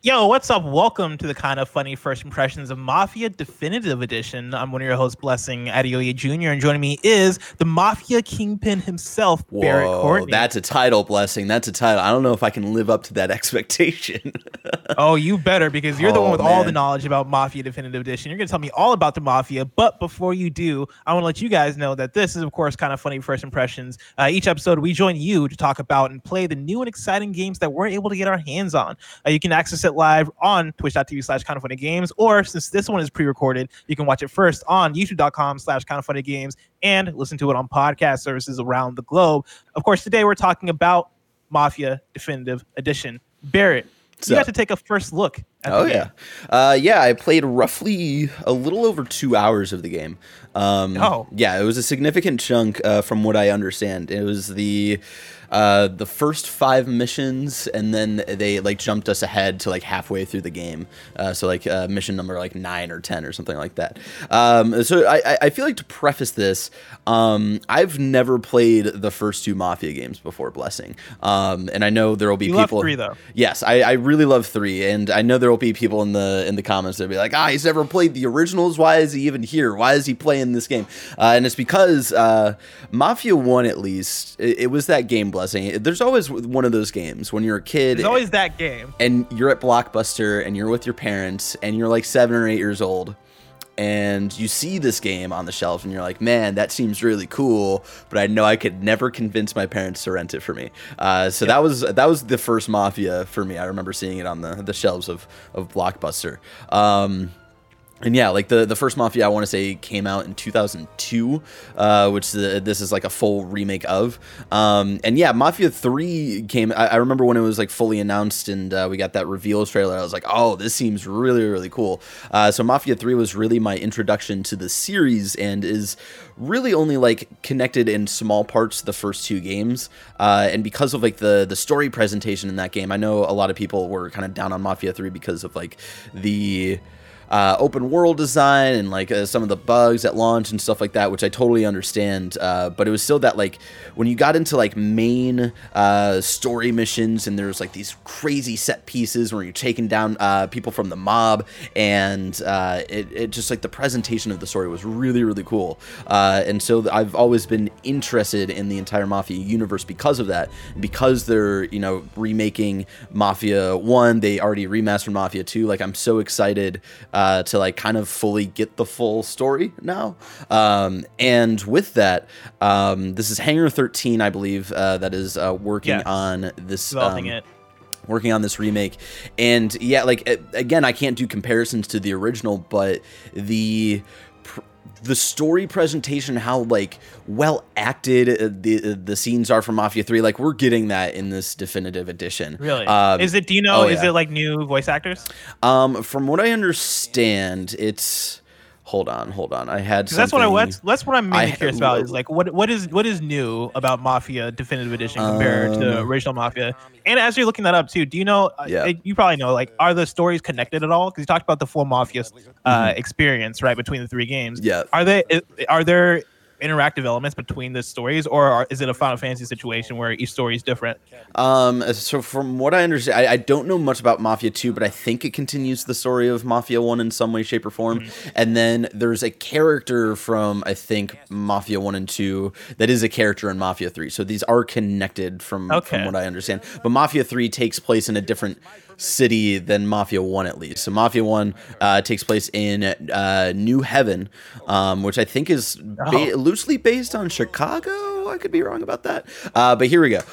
Yo, what's up? Welcome to the kind of funny first impressions of Mafia Definitive Edition. I'm one of your hosts, Blessing Adeoye Jr., and joining me is the Mafia Kingpin himself, Barrett Courtney. That's a title, Blessing. That's a title. I don't know if I can live up to that expectation. Oh, you better, because you're the one with all the knowledge about Mafia Definitive Edition. You're going to tell me all about the Mafia, but before you do, I want to let you guys know that this is, of course, kind of funny first impressions. Each episode, we join you to talk about and play the new and exciting games that we're able to get our hands on. You can access it live on twitch.tv/kindoffunnygames, or since this one is pre-recorded, you can watch it first on youtube.com/kindoffunnygames and listen to it on podcast services around the globe. Of course, today we're talking about Mafia Definitive Edition. Barrett, you got to take a first look at the game. I played roughly a little over 2 hours of the game. Yeah, it was a significant chunk from what I understand. It was the first 5 missions, and then they jumped us ahead to halfway through the game. So mission number 9 or 10 or something like that. So I feel like, to preface this, I've never played the first 2 Mafia games before, Blessing. And I know there will be people. Love 3 though. Yes, I really love 3, and I know there will be people in the comments that'll be like, he's never played the originals. Why is he even here? Why is he playing this game? And it's because Mafia 1, at least, it was that game, Blessing. There's always one of those games when you're a kid. There's always that game. And you're at Blockbuster and you're with your parents and you're 7 or 8 years old. And you see this game on the shelf and you're like, man, that seems really cool, but I know I could never convince my parents to rent it for me. That was the first Mafia for me. I remember seeing it on the shelves of Blockbuster. And yeah, the first Mafia, I want to say, came out in 2002, which this is a full remake of. And yeah, Mafia 3 came. I remember when it was fully announced and we got that reveal trailer. I was like, oh, this seems really, really cool. So Mafia 3 was really my introduction to the series and is really only connected in small parts to the first 2 games. And because of the story presentation in that game, I know a lot of people were kind of down on Mafia 3 because of the open world design and some of the bugs at launch and stuff like that, which I totally understand. But it was still that when you got into main story missions and there's these crazy set pieces where you're taking down people from the mob, and it just the presentation of the story was really, really cool. And so I've always been interested in the entire Mafia universe because of that. Because they're remaking Mafia 1, they already remastered Mafia 2. I'm so excited to kind of fully get the full story now. And with that, this is Hangar 13, I believe, that is working on this. Developing it. Working on this remake. And yeah, again, I can't do comparisons to the original, but the story presentation, how well acted the scenes are from Mafia 3, we're getting that in this definitive edition. Really? Is it? Do you know? Is it new voice actors? From what I understand, it's. Hold on. I had something. That's what I'm mainly curious about. Is what is new about Mafia Definitive Edition compared to original Mafia? And as you're looking that up too, do you know? You probably know. Are the stories connected at all? Because you talked about the full Mafia experience, right, between the 3 games. Yeah. Are there interactive elements between the stories, or is it a Final Fantasy situation where each story is different? So from what I understand, I don't know much about Mafia 2, but I think it continues the story of Mafia 1 in some way, shape, or form. Mm-hmm. And then there's a character from, I think, Mafia 1 and 2 that is a character in Mafia 3. So these are connected from what I understand. But Mafia 3 takes place in a different city than Mafia 1, at least. So Mafia 1 takes place in New Heaven, which I think is loosely based on Chicago. I could be wrong about that. But here we go.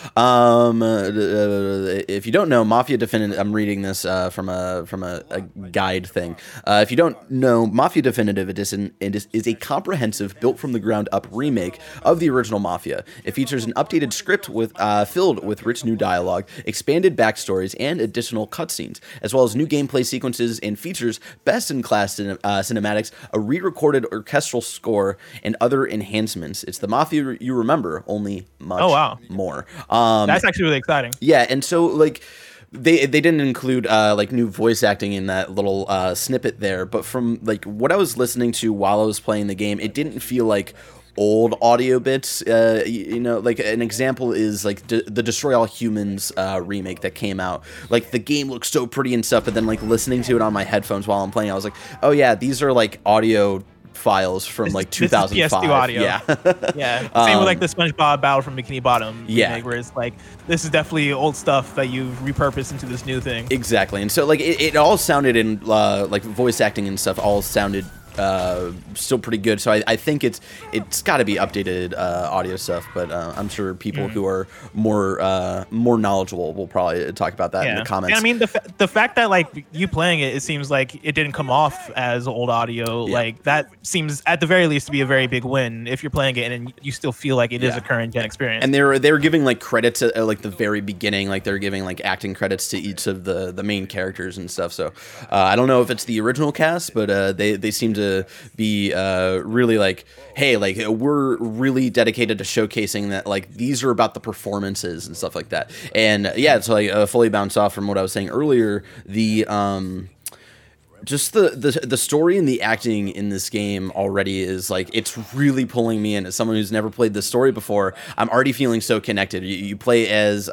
If you don't know, Mafia Definitive, I'm reading this from a guide thing. If you don't know, Mafia Definitive Edition is a comprehensive, built from the ground up remake of the original Mafia. It features an updated script filled with rich new dialogue, expanded backstories, and additional cutscenes, as well as new gameplay sequences and features best-in-class cinematics, a re-recorded orchestral score, and other enhancements. It's the Mafia you remember, only much more. That's actually really exciting. Yeah, and so they didn't include new voice acting in that little snippet there, but from what I was listening to while I was playing the game, it didn't feel old audio bits. You know, like an example is like the Destroy All Humans remake that came out. Like the game looks so pretty and stuff, but then like listening to it on my headphones while I'm playing, I was like, oh yeah, these are like audio files from like 2005. PS2 audio. Yeah. Yeah. Same with like the SpongeBob Battle from Bikini Bottom. Yeah. Remake, where it's like, this is definitely old stuff that you've repurposed into this new thing. Exactly. And so like it all sounded in like voice acting and stuff all sounded still pretty good. So I think it's got to be updated audio stuff, but I'm sure people who are more knowledgeable will probably talk about that in the comments. And I mean, the fact that like you playing it seems like it didn't come off as old audio. Yeah. Like that seems at the very least to be a very big win if you're playing it and you still feel like it is a current gen experience. And they were giving like credits at like the very beginning, like they're giving like acting credits to each of the main characters and stuff. So I don't know if it's the original cast, but they seem to be really like, hey, like we're really dedicated to showcasing that like these are about the performances and stuff like that. And yeah, it's like fully bounced off from what I was saying earlier. The just the story and the acting in this game already is like, it's really pulling me in. As someone who's never played this story before, I'm already feeling so connected. You play as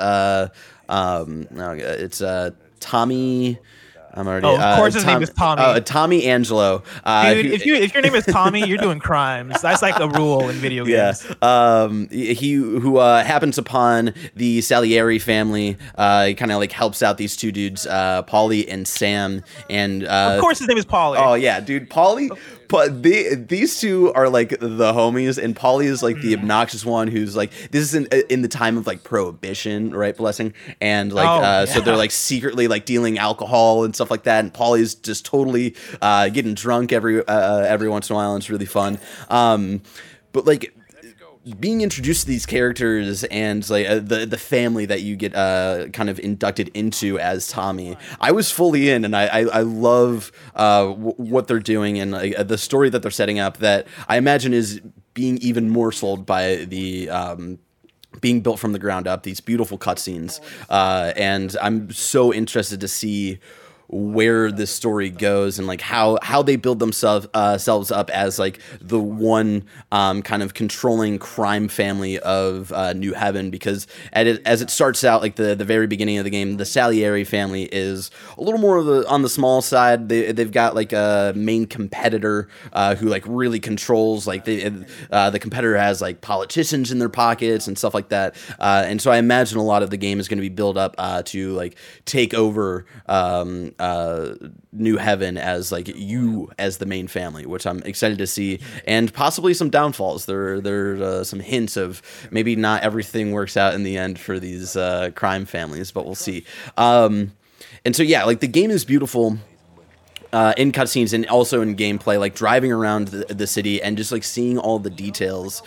it's Tommy. I'm already. Of course, his name is Tommy. Tommy Angelo. Dude, if your name is Tommy, you're doing crimes. That's like a rule in video games. Yeah. He who happens upon the Salieri family. He kind of like helps out these two dudes, Paulie and Sam. And of course, his name is Paulie. Oh yeah, dude, Paulie. But these two are like the homies, and Paulie is like the obnoxious one who's like, this is in the time of like Prohibition, right, Blessing? And like, so they're like secretly like dealing alcohol and stuff like that, and Paulie's just totally getting drunk every once in a while, and it's really fun. But like, being introduced to these characters and like the family that you get kind of inducted into as Tommy, I was fully in, and I love what they're doing and the story that they're setting up, that I imagine is being even more sold by the being built from the ground up, these beautiful cutscenes, and I'm so interested to see where this story goes and like how they build themselves up as like the one kind of controlling crime family of New Haven, because as it starts out, like the very beginning of the game, the Salieri family is a little more on the small side. They've got like a main competitor who like really controls, like the competitor has like politicians in their pockets and stuff like that, and so I imagine a lot of the game is going to be built up to like take over New Haven as like you as the main family, which I'm excited to see, and possibly some downfalls. There's some hints of maybe not everything works out in the end for these crime families, but we'll see. And so yeah, like the game is beautiful in cutscenes and also in gameplay, like driving around the city and just like seeing all the details.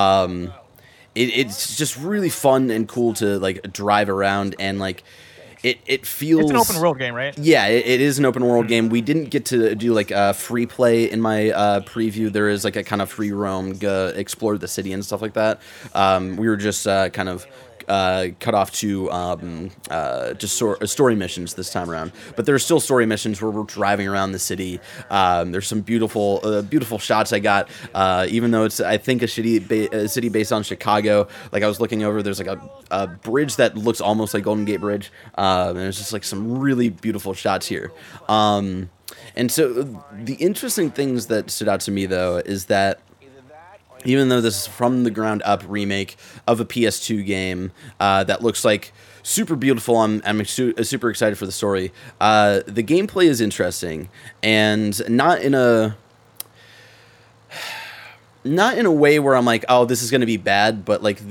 It's just really fun and cool to like drive around, and like it feels... It's an open world game, right? Yeah, it is an open world game. We didn't get to do like a free play in my preview. There is like a kind of free roam, explore the city and stuff like that. We were just kind of cut off to just story missions this time around. But there are still story missions where we're driving around the city. There's some beautiful shots I got, even though it's, I think, a city based on Chicago. Like I was looking over, there's like a bridge that looks almost like Golden Gate Bridge. And there's just like some really beautiful shots here. And so the interesting things that stood out to me, though, is that even though this is from the ground up remake of a PS2 game that looks like super beautiful, I'm super excited for the story. The gameplay is interesting, and not in a way where I'm like, oh, this is going to be bad, but like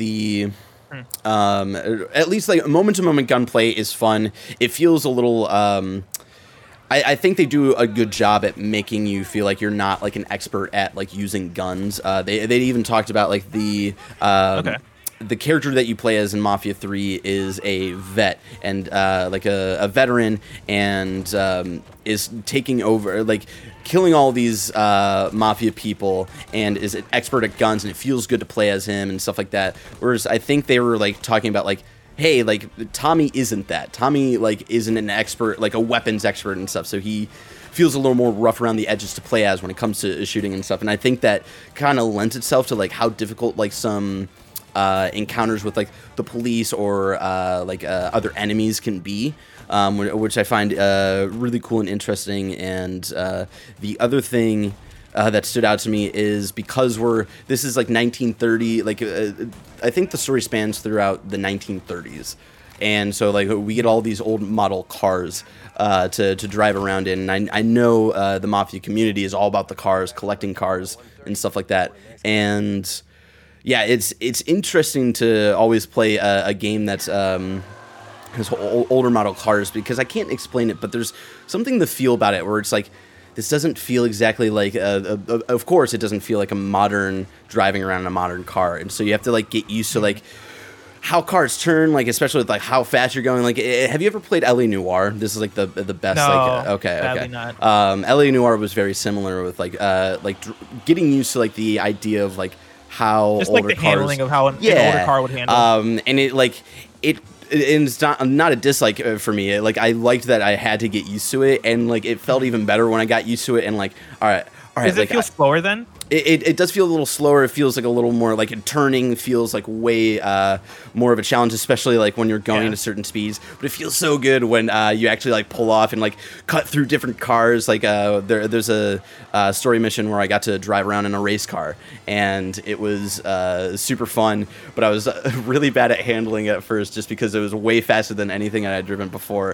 at least like moment to moment gunplay is fun. It feels a little I think they do a good job at making you feel like you're not like an expert at like using guns. They even talked about like the character that you play as in Mafia 3 is a vet and like a veteran, and is taking over, like killing all these mafia people, and is an expert at guns, and it feels good to play as him and stuff like that. Whereas I think they were like talking about like, hey, like Tommy isn't that. Tommy like isn't an expert, like a weapons expert and stuff. So he feels a little more rough around the edges to play as when it comes to shooting and stuff. And I think that kind of lends itself to like how difficult like some encounters with like the police or other enemies can be, which I find really cool and interesting. And the other thing that stood out to me is because this is like 1930, like I think the story spans throughout the 1930s. And so like we get all these old model cars to drive around in. And I know the Mafia community is all about the cars, collecting cars and stuff like that. And yeah, it's interesting to always play a game that's has older model cars, because I can't explain it, but there's something to feel about it where it's like, this doesn't feel exactly like of course it doesn't feel like a modern driving around in a modern car. And so you have to like get used to like how cars turn, like especially with like how fast you're going. Like, have you ever played L.A. Noire? This is like the best. No, like, okay. Not. L.A. Noire was very similar with like getting used to like the idea of like how just like the cars, handling of how an older car would handle. And it's not a dislike for me. Like I liked that I had to get used to it, and like it felt even better when I got used to it. And like, all right. Does it feel slower then? It does feel a little slower. It feels like a little more like turning feels like way more of a challenge, especially like when you're going to certain speeds. But it feels so good when you actually like pull off and like cut through different cars. Like there's a story mission where I got to drive around in a race car, and it was super fun. But I was really bad at handling it at first, just because it was way faster than anything I had driven before.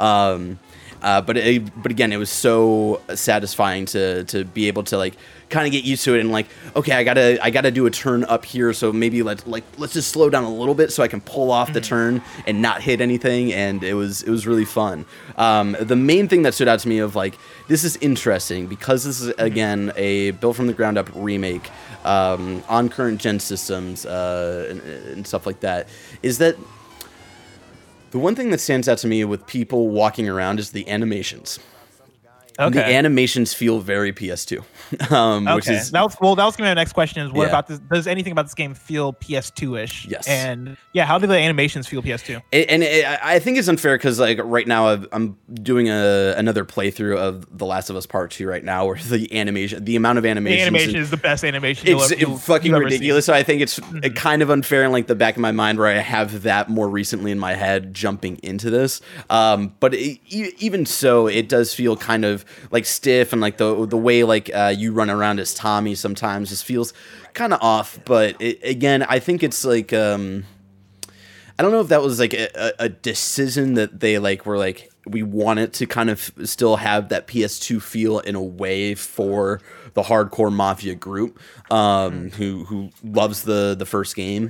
But again, it was so satisfying to be able to like kind of get used to it and like, okay, I gotta do a turn up here, so maybe let's just slow down a little bit so I can pull off the turn and not hit anything. And it was really fun. The main thing that stood out to me of like, this is interesting because this is again a built from the ground up remake on current gen systems and stuff like that, is that the one thing that stands out to me with people walking around is the animations. Okay. The animations feel very PS2. Which is, that was going to be my next question. Is what about this? Does anything about this game feel PS2-ish? Yes. And how do the animations feel PS2? I think it's unfair because like right now I'm doing another playthrough of The Last of Us Part 2 right now, where the amount of animation. The animation is the best animation. It's fucking ridiculous. So I think it's kind of unfair in like the back of my mind where I have that more recently in my head jumping into this. But even so, it does feel kind of like stiff, and like the way like you run around as Tommy sometimes just feels kind of off. But again, I think it's like I don't know if that was like a decision that they like were like, we want it to kind of still have that PS2 feel in a way for the hardcore Mafia group who loves the first game.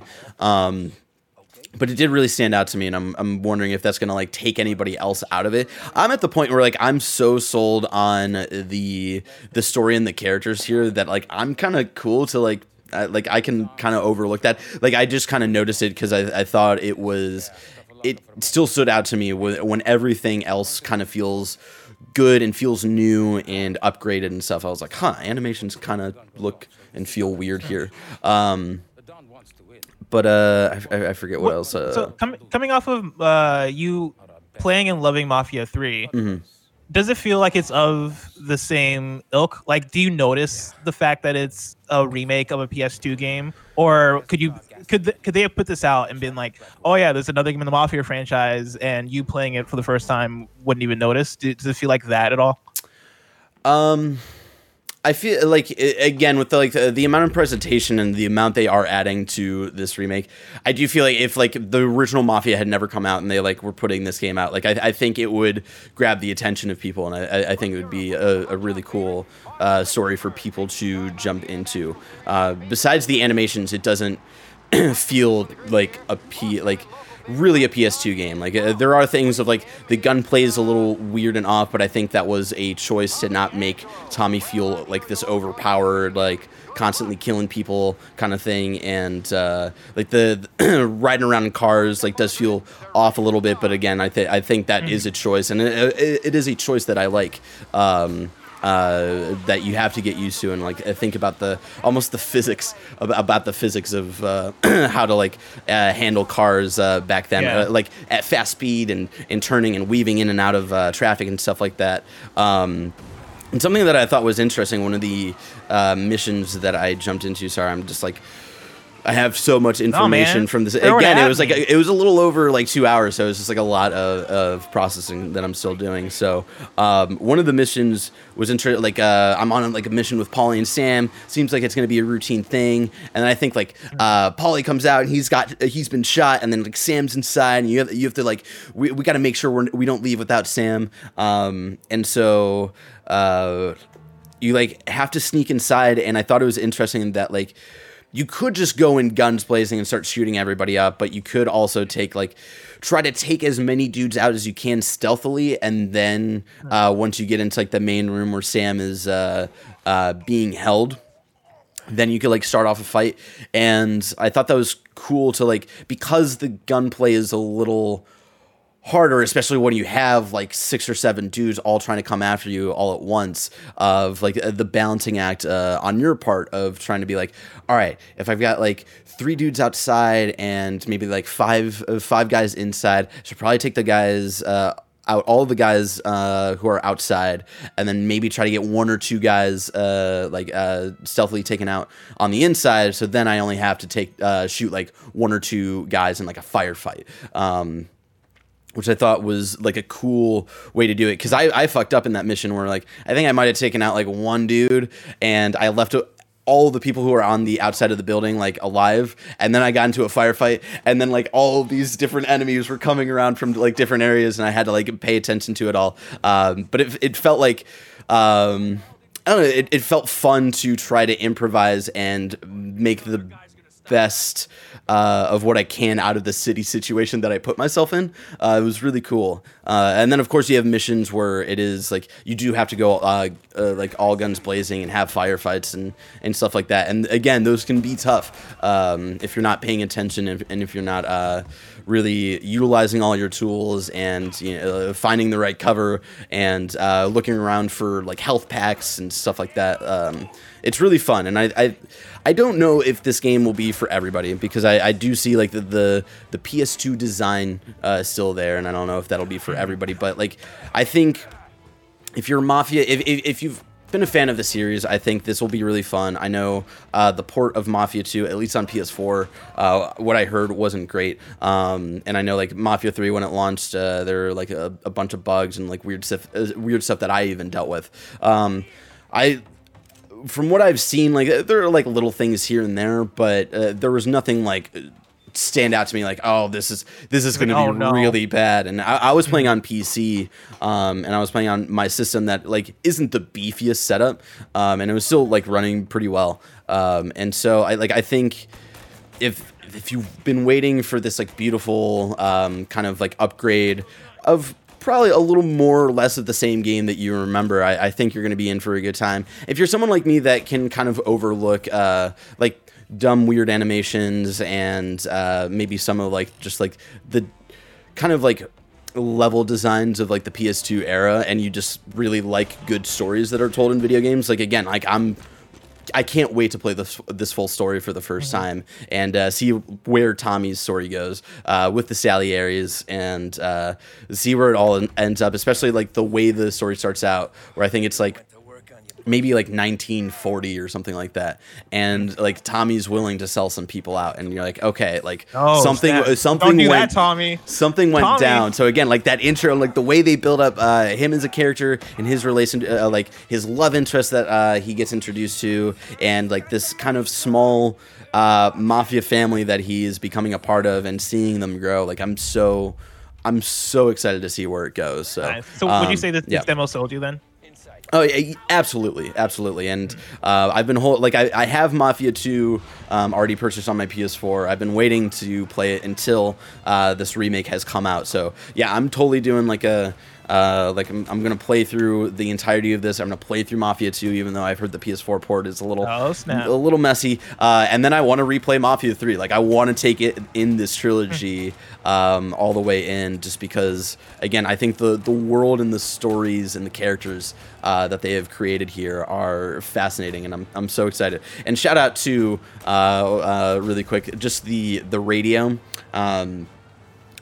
But it did really stand out to me, and I'm wondering if that's gonna like take anybody else out of it. I'm at the point where like I'm so sold on the story and the characters here that like I'm kind of cool to like I can kind of overlook that. Like I just kind of noticed it because I thought it still stood out to me when everything else kind of feels good and feels new and upgraded and stuff. I was like, animations kind of look and feel weird here. But I forget what else. So coming off of you playing and loving Mafia 3, does it feel like it's of the same ilk? Like, do you notice the fact that it's a remake of a PS2 game, or could they have put this out and been like, oh yeah, there's another game in the Mafia franchise, and you playing it for the first time wouldn't even notice? Does it feel like that at all? I feel like, again, with the amount of presentation and the amount they are adding to this remake, I do feel like if like the original Mafia had never come out and they like were putting this game out, like I think it would grab the attention of people, and I think it would be a really cool story for people to jump into. Besides the animations, it doesn't feel like really a PS2 game. Like there are things of like the gunplay is a little weird and off, but I think that was a choice to not make Tommy feel like this overpowered, like constantly killing people kind of thing. And like the riding around in cars like does feel off a little bit, but again, I think that is a choice, and it is a choice that I like. That you have to get used to, and like think about the physics about the physics of how to like handle cars back then, like at fast speed and turning and weaving in and out of traffic and stuff like that. And something that I thought was interesting, one of the missions that I jumped into. Sorry, I'm just like, I have so much information from this. Again, it was like it was a little over like 2 hours, so it was just like a lot of processing that I'm still doing. So one of the missions was I'm on like a mission with Paulie and Sam. Seems like it's going to be a routine thing, and then I think like Paulie comes out and he's been shot, and then like Sam's inside, and you have to like we got to make sure we don't leave without Sam, and so you like have to sneak inside. And I thought it was interesting that like, you could just go in guns blazing and start shooting everybody up, but you could also try to take as many dudes out as you can stealthily, and then once you get into like the main room where Sam is being held, then you could like start off a fight. And I thought that was cool to like, because the gunplay is a little harder, especially when you have like 6 or 7 dudes all trying to come after you all at once, of like the balancing act on your part of trying to be like, all right, if I've got like 3 dudes outside and maybe like five guys inside, I should probably take the guys out, all the guys who are outside, and then maybe try to get 1 or 2 guys stealthily taken out on the inside, so then I only have to shoot like 1 or 2 guys in like a firefight. Which I thought was like a cool way to do it, because I fucked up in that mission where like I think I might have taken out like 1 dude, and I left all the people who are on the outside of the building like alive, and then I got into a firefight, and then like all of these different enemies were coming around from like different areas, and I had to like pay attention to it all. But it felt like I don't know, it felt fun to try to improvise and make the best of what I can out of the city situation that I put myself in. It was really cool. And then of course you have missions where it is like you do have to go like all guns blazing and have firefights and stuff like that. And again, those can be tough if you're not paying attention and if you're not really utilizing all your tools and finding the right cover and looking around for like health packs and stuff like that. It's really fun, and I don't know if this game will be for everybody, because I do see like the PS2 design still there, and I don't know if that'll be for everybody. But like, I think if you're Mafia, if you've been a fan of the series, I think this will be really fun. I know the port of Mafia 2, at least on PS4, what I heard wasn't great. And I know like Mafia 3, when it launched, there were like a bunch of bugs and like weird stuff that I even dealt with. From what I've seen, like there are like little things here and there, but there was nothing like stand out to me like, oh, this is going to be really bad. And I was playing on PC, and I was playing on my system that like isn't the beefiest setup, and it was still like running pretty well. And so I think if you've been waiting for this like beautiful kind of like upgrade of probably a little more or less of the same game that you remember, I think you're going to be in for a good time. If you're someone like me that can kind of overlook like dumb weird animations and maybe some of like just like the kind of like level designs of like the PS2 era, and you just really like good stories that are told in video games, like again, like I can't wait to play this full story for the first time and see where Tommy's story goes with the Salieri's, and see where it all ends up, especially like the way the story starts out, where I think it's like maybe like 1940 or something like that, and like Tommy's willing to sell some people out, and you're like, okay, like something Don't do that, Tommy. Something went down. So again, like that intro, like the way they build up him as a character and his relation, like his love interest that he gets introduced to, and like this kind of small mafia family that he is becoming a part of, and seeing them grow. Like I'm so excited to see where it goes. So, nice. So would you say this demo sold you then? Oh, yeah, absolutely. And I've been I have Mafia 2 already purchased on my PS4. I've been waiting to play it until this remake has come out. So yeah, I'm totally doing like a I'm gonna play through the entirety of this. I'm gonna play through Mafia 2, even though I've heard the PS4 port is a little messy. And then I want to replay Mafia 3. Like I want to take it in this trilogy all the way in, just because again, I think the world and the stories and the characters that they have created here are fascinating, and I'm so excited. And shout out to really quick, just the radio.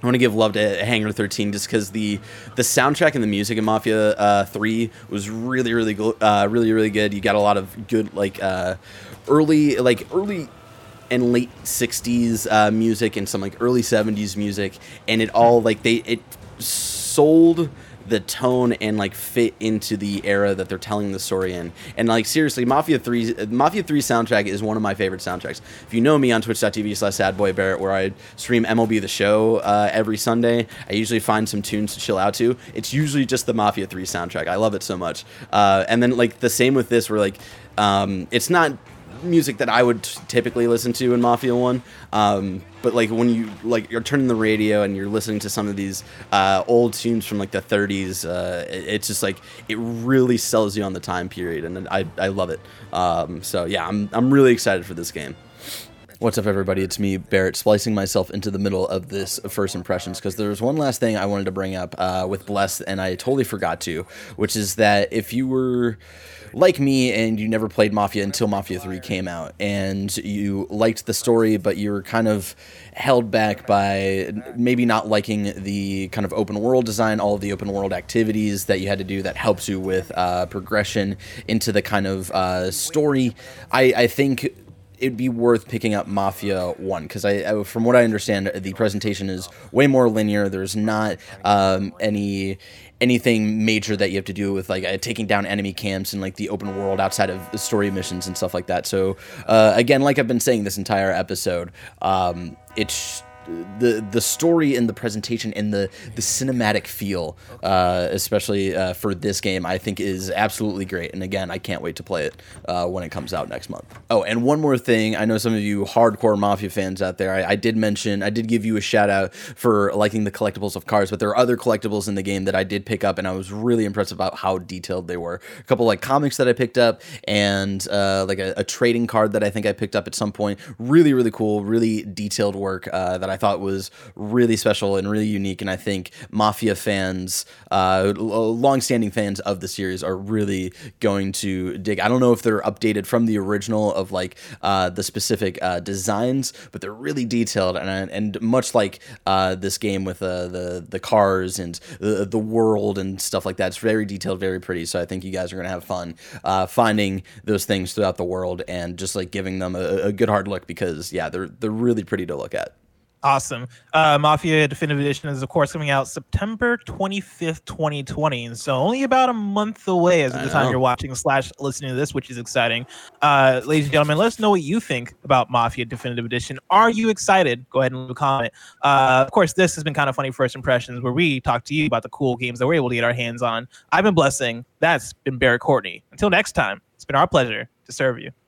I want to give love to Hangar 13 just because the soundtrack and the music in Mafia 3 was really really good. You got a lot of good early and late 60s music and some like early 70s music, and it all it sold the tone and like fit into the era that they're telling the story in. And like seriously, Mafia 3 soundtrack is one of my favorite soundtracks. If you know me on twitch.tv/sadboybarrett, where I stream MLB The Show every Sunday, I usually find some tunes to chill out to. It's usually just the Mafia 3 soundtrack. I love it so much. And then like the same with this, where like it's not music that I would typically listen to in Mafia 1, but like when you're turning the radio and you're listening to some of these old tunes from like the 30s, it's just like it really sells you on the time period, and I love it. So yeah, I'm really excited for this game. What's up, everybody? It's me, Barrett, splicing myself into the middle of this first impressions, because there's one last thing I wanted to bring up with Blessed, and I totally forgot to, which is that if you were like me and you never played Mafia until Mafia 3 came out, and you liked the story, but you were kind of held back by maybe not liking the kind of open world design, all of the open world activities that you had to do that helps you with progression into the kind of story, I think it'd be worth picking up Mafia 1, because I from what I understand, the presentation is way more linear. There's not anything major that you have to do with like taking down enemy camps and like the open world outside of the story missions and stuff like that. So again, like I've been saying this entire episode, it's the story and the presentation and the cinematic feel, especially for this game, I think is absolutely great. And again, I can't wait to play it when it comes out next month. Oh, and one more thing. I know some of you hardcore Mafia fans out there, I did give you a shout out for liking the collectibles of cars, but there are other collectibles in the game that I did pick up, and I was really impressed about how detailed they were. A couple like comics that I picked up, and like a trading card that I think I picked up at some point. Really, really cool, really detailed work that I thought was really special and really unique, and I think Mafia fans, long-standing fans of the series, are really going to dig. I don't know if they're updated from the original of like the specific designs, but they're really detailed, and much like this game with the cars and the world and stuff like that, it's very detailed, very pretty. So I think you guys are gonna have fun finding those things throughout the world and just like giving them a good hard look, because yeah, they're really pretty to look at. Awesome. Mafia Definitive Edition is, of course, coming out September 25th, 2020. And so only about a month away as of the time you're watching / listening to this, which is exciting. Ladies and gentlemen, let us know what you think about Mafia Definitive Edition. Are you excited? Go ahead and leave a comment. Of course, this has been Kind of Funny First Impressions, where we talk to you about the cool games that we're able to get our hands on. I've been Blessing. That's been Barrett Courtney. Until next time, it's been our pleasure to serve you.